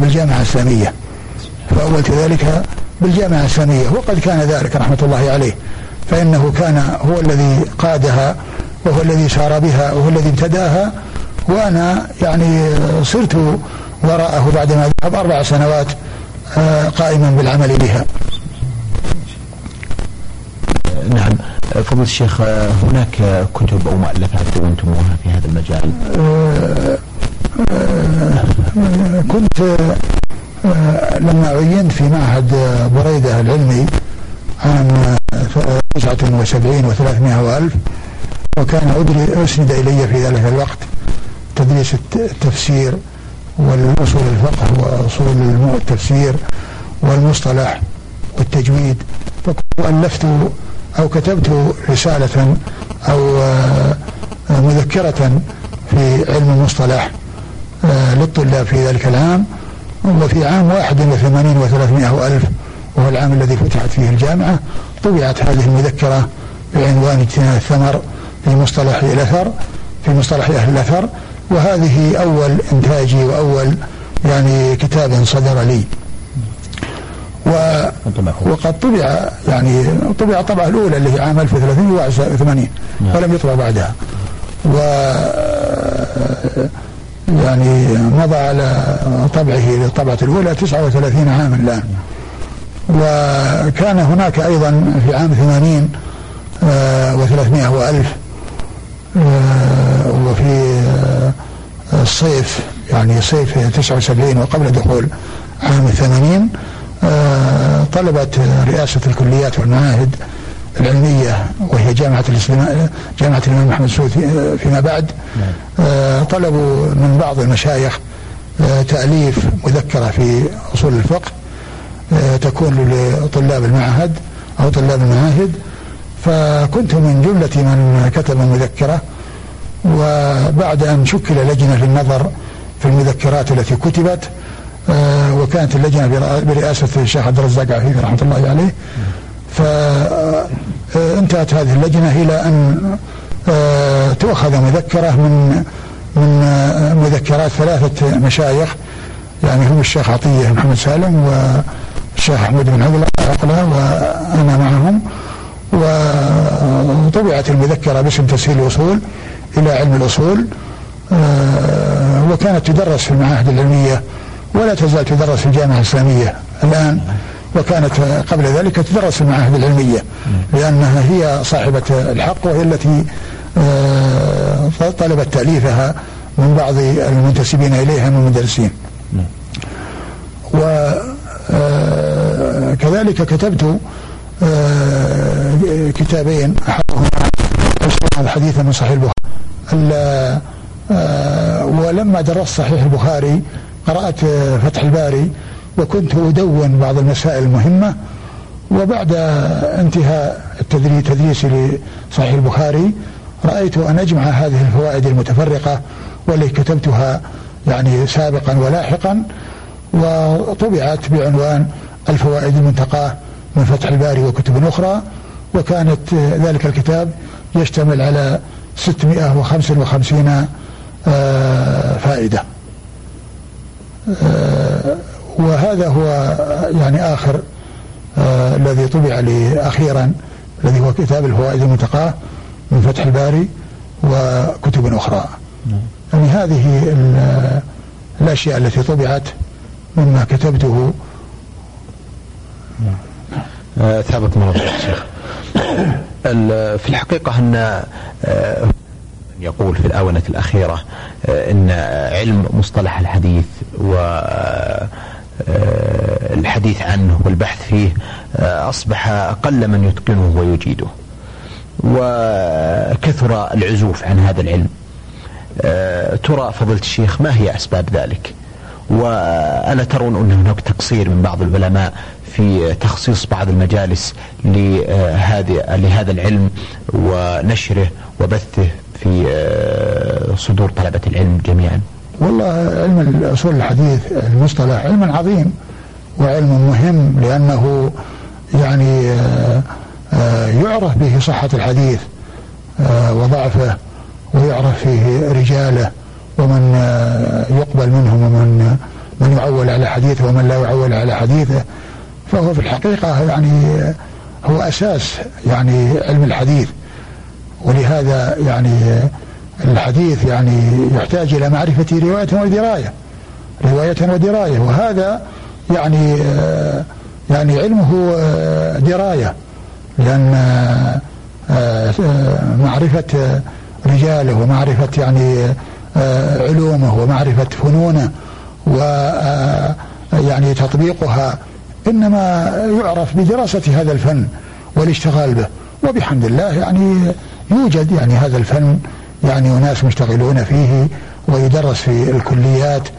بالجامعة الإسلامية. وقد كان ذلك رحمة الله عليه، فإنه كان هو الذي قادها وهو الذي سار بها وهو الذي ابتداها، وأنا يعني صرت وراءه بعدما ذهب 4 سنوات قائما بالعمل بها. نعم. فضل الشيخ، هناك كتب أو مؤلفات دونتموها في هذا المجال؟ كنت لما عينت في معهد بريدة العلمي عام 79 و300 وألف، وكان أسند إلي في ذلك الوقت تدريس التفسير والأصول الفقه وأصول التفسير والمصطلح والتجويد، فكنت ألفت أو كتبت رسالة أو مذكرة في علم المصطلح للطلاب في ذلك العام. وفي عام 81 و300 ألف، وهو العام الذي فتحت فيه الجامعة، طبعت هذه المذكرة بعنوان اجتناء الثمر في مصطلح الأثر، في مصطلح أهل الأثر. وهذه أول إنتاجي وأول يعني كتاب صدر لي. وقد طبع يعني طبع الطبعة الأولى اللي هي عام 1381 ولم يطبع بعدها. و يعني مضى على طبعه للطبعة الأولى 39 عاما الآن. وكان هناك أيضا في عام 80 و300 وألف، وفي الصيف يعني صيف 79 وقبل دخول عام 80 طلبت رئاسة الكليات والمعاهد العلمية، وهي جامعة الإمام محمد سعود فيما بعد، طلبوا من بعض المشايخ تأليف مذكرة في أصول الفقه تكون لطلاب المعهد أو طلاب المعاهد. فكنت من جملة من كتب المذكرة. وبعد أن شكل لجنة للنظر في المذكرات التي كتبت، وكانت اللجنة برئاسة الشيخ عبد الرزاق عفيفي رحمة الله عليه، فانتهت هذه اللجنة إلى أن تؤخذ مذكرة من مذكرات 3 مشايخ، يعني هم الشيخ عطية محمد سالم والشيخ أحمد بن عقلة وأنا معهم. وطبعت المذكرة باسم تسهيل الوصول إلى علم الأصول، وكانت تدرس في المعاهد العلمية ولا تزال تدرس في الجامعة الإسلامية الآن، وكانت قبل ذلك تدرس في المعاهد العلمية، لأنها هي صاحبة الحق وهي التي طلبت تأليفها من بعض المنتسبين إليها من المدرسين. وكذلك كتبت كتابين، أحدهما الحديث من صحيح البخاري. ولما درست صحيح البخاري قرأت فتح الباري، وكنت أدون بعض المسائل المهمة. وبعد انتهاء تدريسي لصحيح البخاري رأيت أن أجمع هذه الفوائد المتفرقة والتي كتبتها يعني سابقا ولاحقا، وطبعت بعنوان الفوائد المنتقاة من فتح الباري وكتب أخرى. وكانت ذلك الكتاب يشتمل على 655 فائدة. وهذا هو يعني آخر الذي طبع لي أخيرا، الذي هو كتاب الفوائد المنتقاة من فتح الباري وكتب أخرى. يعني هذه الأشياء التي طبعت مما كتبته. ثابت مرض الشيخ. في الحقيقة أن يقول في الآونة الأخيرة أن علم مصطلح الحديث والحديث عنه والبحث فيه أصبح أقل من يتقنه ويجيده، وكثر العزوف عن هذا العلم. ترى فضيلة الشيخ ما هي أسباب ذلك؟ وألا ترون أن هناك تقصير من بعض العلماء في تخصيص بعض المجالس لهذا العلم ونشره وبثه في صدور طلبة العلم جميعا؟ والله علم أصول الحديث المصطلح علم عظيم وعلم مهم، لأنه يعني يعرف به صحة الحديث وضعفه، ويعرف فيه رجاله ومن يقبل منهم ومن يعول على حديثه ومن لا يعول على حديثه. فهو في الحقيقة يعني هو أساس يعني علم الحديث. ولهذا يعني الحديث يعني يحتاج إلى معرفة رواية ودراية، وهذا يعني علمه دراية، لأن معرفة رجاله ومعرفة يعني علومه ومعرفة فنونه ويعني تطبيقها إنما يعرف بدراسة هذا الفن والاشتغال به. وبحمد الله يعني يوجد يعني هذا الفن يعني وناس مشتغلون فيه ويدرس في الكليات،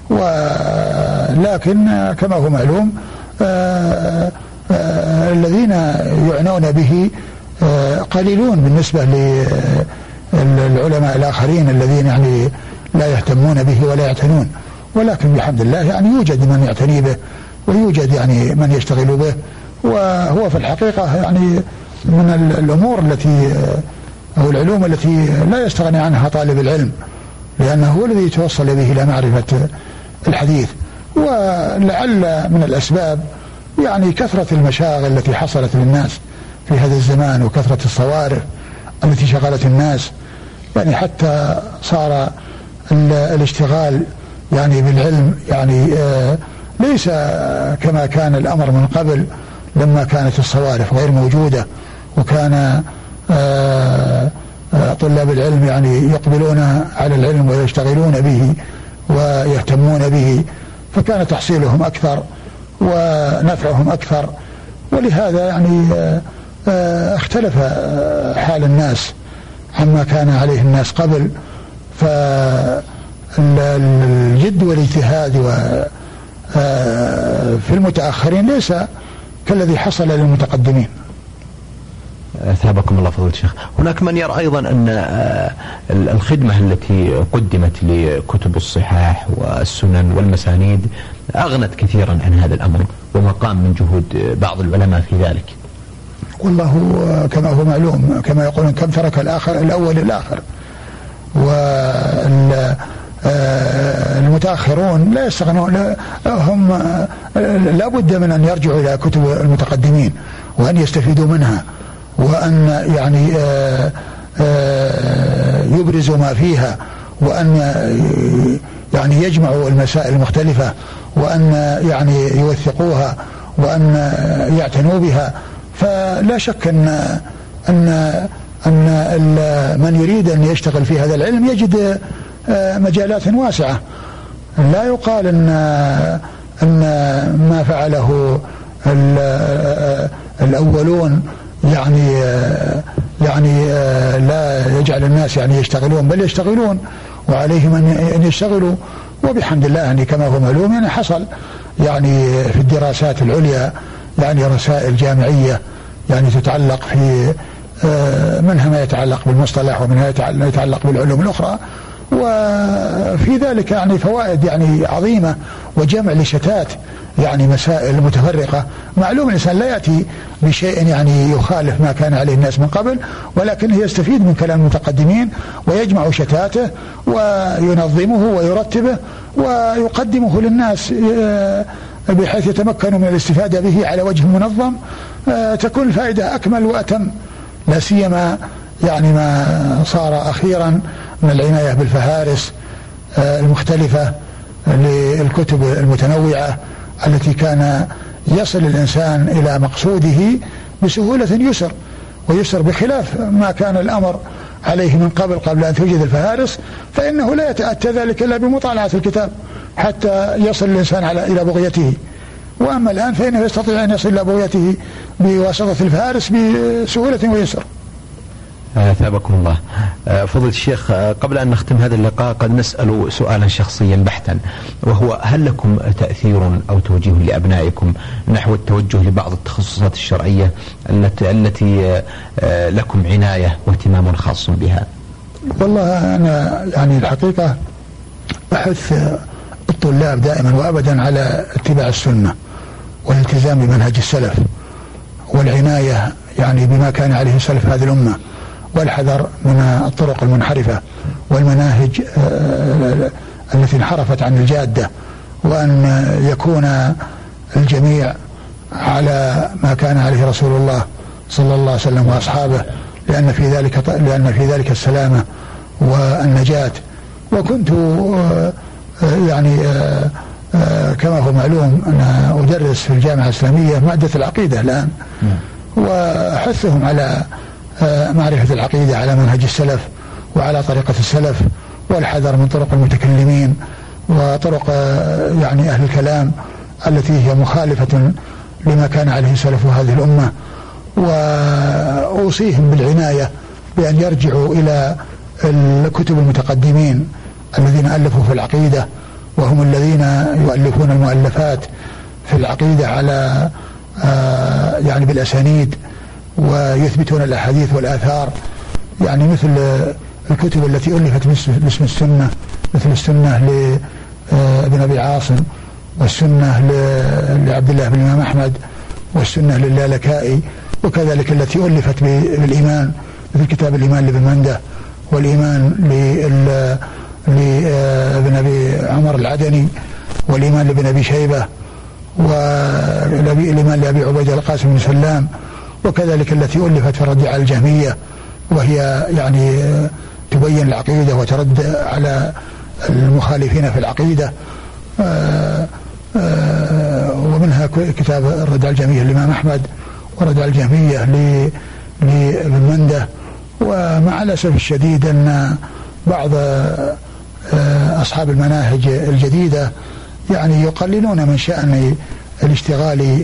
ولكن كما هو معلوم الذين يعنون به قليلون بالنسبة للعلماء الآخرين الذين يعني لا يهتمون به ولا يعتنون، ولكن بحمد الله يعني يوجد من يعتني به ويوجد يعني من يشتغل به، وهو في الحقيقة يعني من الأمور التي أو العلوم التي لا يستغني عنها طالب العلم، لأنه هو الذي يتوصل به إلى معرفة الحديث. ولعل من الأسباب يعني كثرة المشاغل التي حصلت للناس في هذا الزمان وكثرة الصوارف التي شغلت الناس، يعني حتى صار الاشتغال يعني بالعلم يعني ليس كما كان الأمر من قبل لما كانت الصوارف غير موجودة، وكان طلاب العلم يعني يقبلون على العلم ويشتغلون به ويهتمون به، فكان تحصيلهم أكثر ونفعهم أكثر. ولهذا يعني اختلف حال الناس عما كان عليه الناس قبل، فالجد والاجتهاد في المتأخرين ليس كالذي حصل للمتقدمين. أثابكم الله فضيلة الشيخ. هناك من يرى أيضا أن الخدمة التي قدمت لكتب الصحاح والسنن والمسانيد أغنت كثيرا عن هذا الأمر، وما قام من جهود بعض العلماء في ذلك. والله كما هو معلوم، كما يقولون كم ترك الأول للآخر، والمتأخرون لا يستغنون، هم لا بد من أن يرجعوا إلى كتب المتقدمين وأن يستفيدوا منها، وأن يعني يبرزوا ما فيها، وأن يعني يجمعوا المسائل المختلفة، وأن يعني يوثقوها، وأن يعتنوا بها. فلا شك أن من يريد أن يشتغل في هذا العلم يجد مجالات واسعة. لا يقال أن ما فعله الأولون يعني لا يجعل الناس يعني يشتغلون، بل يشتغلون وعليهم أن يشتغلوا. وبحمد الله يعني كما هو معلوم يعني حصل يعني في الدراسات العليا يعني رسائل جامعية يعني تتعلق في منها ما يتعلق بالمصطلح ومنها ما يتعلق بالعلوم الأخرى، وفي ذلك يعني فوائد يعني عظيمة وجمع لشتات يعني مسائل متفرقة. معلوم الإنسان لا يأتي بشيء يعني يخالف ما كان عليه الناس من قبل، ولكن يستفيد من كلام المتقدمين ويجمع شتاته وينظمه ويرتبه ويقدمه للناس بحيث يتمكنوا من الاستفادة به على وجه منظم، تكون الفائدة أكمل وأتم. لا سيما يعني ما صار أخيرا من العناية بالفهارس المختلفة للكتب المتنوعة التي كان يصل الإنسان إلى مقصوده بسهولة ويسر، بخلاف ما كان الأمر عليه من قبل أن توجد الفهارس، فإنه لا يتأتى ذلك إلا بمطالعة الكتاب حتى يصل الإنسان إلى بغيته. وأما الآن فإنه يستطيع أن يصل إلى بغيته بواسطة الفهارس بسهولة ويسر. ثابكم الله. فضيلة الشيخ، قبل أن نختم هذا اللقاء قد نسأل سؤالا شخصيا بحتا، وهو هل لكم تأثير أو توجيه لأبنائكم نحو التوجه لبعض التخصصات الشرعية التي لكم عناية واهتمام خاص بها؟ والله أنا يعني الحقيقة أحث الطلاب دائما وأبدا على اتباع السنة والالتزام بمنهج السلف والعناية يعني بما كان عليه سلف هذه الأمة، والحذر من الطرق المنحرفة والمناهج التي انحرفت عن الجادة، وأن يكون الجميع على ما كان عليه رسول الله صلى الله عليه وسلم وأصحابه، لأن في ذلك السلامة والنجاة. وكنت يعني كما هو معلوم أنا أدرس في الجامعة الإسلامية مادة العقيدة الآن، وأحثهم على معرفة العقيدة على منهج السلف وعلى طريقة السلف، والحذر من طرق المتكلمين وطرق يعني أهل الكلام التي هي مخالفة لما كان عليه سلف هذه الأمة. وأوصيهم بالعناية بأن يرجعوا إلى الكتب المتقدمين الذين ألفوا في العقيدة، وهم الذين يؤلفون المؤلفات في العقيدة على يعني بالأسانيد ويثبتون الأحاديث والآثار، يعني مثل الكتب التي ألفت باسم السنة، مثل السنة لابن أبي عاصم، والسنة لعبد الله بن الإمام أحمد، والسنة للالكائي، وكذلك التي ألفت بالإيمان مثل كتاب الإيمان لابن منده، والإيمان لابن أبي عمر العدني، والإيمان لابن أبي شيبة، والإيمان لأبي عبيدة القاسم بن سلام، وكذلك التي ألفت في الرد على الجهمية، وهي يعني تبين العقيدة وترد على المخالفين في العقيدة، ومنها كتاب الرد على الجهمية للإمام أحمد، ورد على الجهمية لابن منده. ومع الأسف الشديد أن بعض أصحاب المناهج الجديدة يعني يقللون من شأن الاشتغال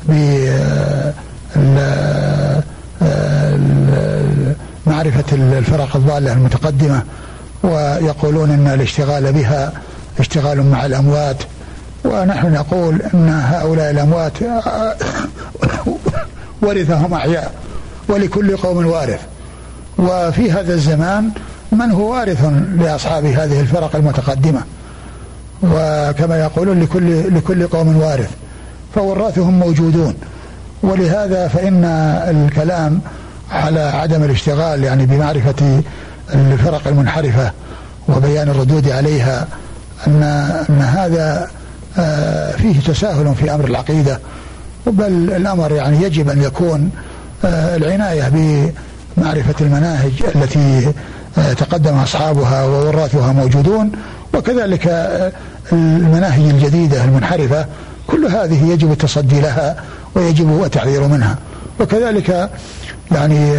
بمعرفة الفرق الضالة المتقدمة، ويقولون أن الاشتغال بها اشتغال مع الأموات، ونحن نقول أن هؤلاء الأموات ورثهم أحياء، ولكل قوم وارث، وفي هذا الزمان من هو وارث لأصحاب هذه الفرق المتقدمة، وكما يقولون لكل قوم وارث، فوراثهم موجودون. ولهذا فإن الكلام على عدم الاشتغال يعني بمعرفة الفرق المنحرفة وبيان الردود عليها أن هذا فيه تساهل في أمر العقيدة، بل الأمر يعني يجب أن يكون العناية بمعرفة المناهج التي تقدم أصحابها ووراثها موجودون، وكذلك المناهج الجديدة المنحرفة كل هذه يجب التصدي لها ويجب التحذير منها. وكذلك يعني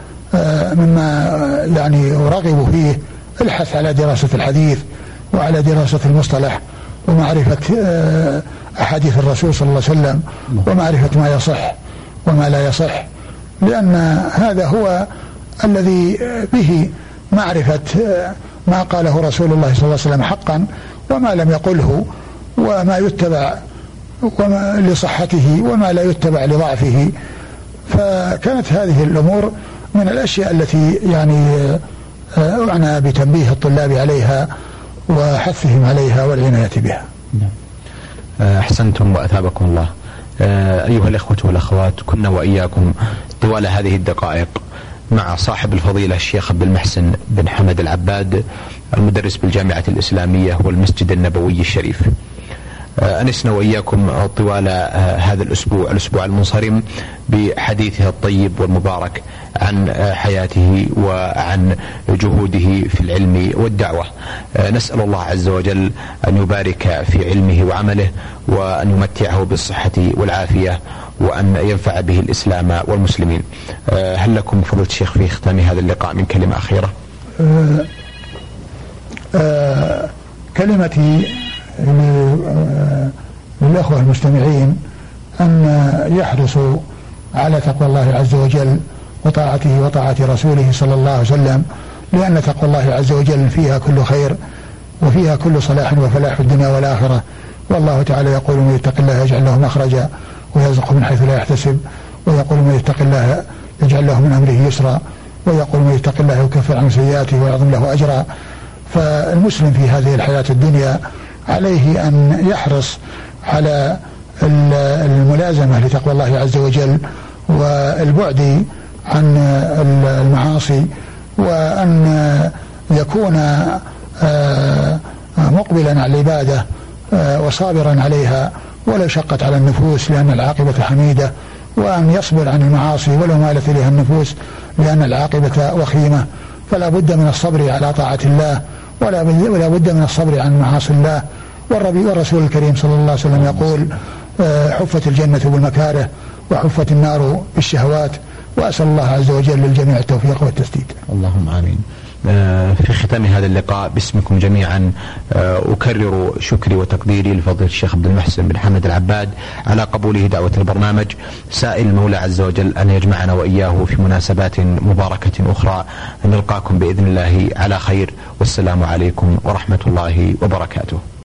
مما يعني أرغب فيه الحث على دراسة الحديث وعلى دراسة المصطلح ومعرفة أحاديث الرسول صلى الله عليه وسلم ومعرفة ما يصح وما لا يصح، لأن هذا هو الذي به معرفة ما قاله رسول الله صلى الله عليه وسلم حقا وما لم يقله، وما يتبع لصحته وما لا يتبع لضعفه. فكانت هذه الأمور من الأشياء التي يعني أعنى بتنبيه الطلاب عليها وحثهم عليها والعناية بها. أحسنتم وأثابكم الله. أيها الإخوة والأخوات، كنا وإياكم طوال هذه الدقائق مع صاحب الفضيلة الشيخ عبد المحسن بن حمد العباد، المدرس بالجامعة الإسلامية والمسجد النبوي الشريف. أنسنا وإياكم طوال هذا الأسبوع المنصرم بحديثه الطيب والمبارك عن حياته وعن جهوده في العلم والدعوة. نسأل الله عز وجل أن يبارك في علمه وعمله، وأن يمتعه بالصحة والعافية، وأن ينفع به الإسلام والمسلمين. هل لكم فضيلة الشيخ في ختام هذا اللقاء من كلمة أخيرة؟ كلمتي للأخوة المستمعين أن يحرصوا على تقوى الله عز وجل وطاعته وطاعة رسوله صلى الله عليه وسلم، لأن تقوى الله عز وجل فيها كل خير وفيها كل صلاح وفلاح في الدنيا والآخرة. والله تعالى يقول: من يتق الله يجعل له مخرجا ويرزقه من حيث لا يحتسب، ويقول: من يتق الله يجعل له من أمره يسرا، ويقول: من يتق الله يكفر عنه سيئاته ويعظم له أجرا. فالمسلم في هذه الحياة الدنيا عليه أن يحرص على الملازمة لتقوى الله عز وجل والبعد عن المعاصي، وأن يكون مقبلا على العبادة وصابرا عليها ولو شقت على النفوس، لأن العاقبة حميدة، وأن يصبر عن المعاصي ولو مالت إليها النفوس، لأن العاقبة وخيمة. فلا بد من الصبر على طاعة الله، ولا بد من الصبر عن معاصي الله. والرسول الكريم صلى الله عليه وسلم يقول: حفت الجنة بالمكاره وحفت النار بالشهوات. وأسأل الله عز وجل للجميع التوفيق والتسديد. اللهم آمين. في ختام هذا اللقاء باسمكم جميعا أكرر شكري وتقديري لفضيلة الشيخ عبد المحسن بن حمد العباد على قبوله دعوة البرنامج، سائل المولى عز وجل أن يجمعنا وإياه في مناسبات مباركة أخرى. نلقاكم بإذن الله على خير، والسلام عليكم ورحمة الله وبركاته.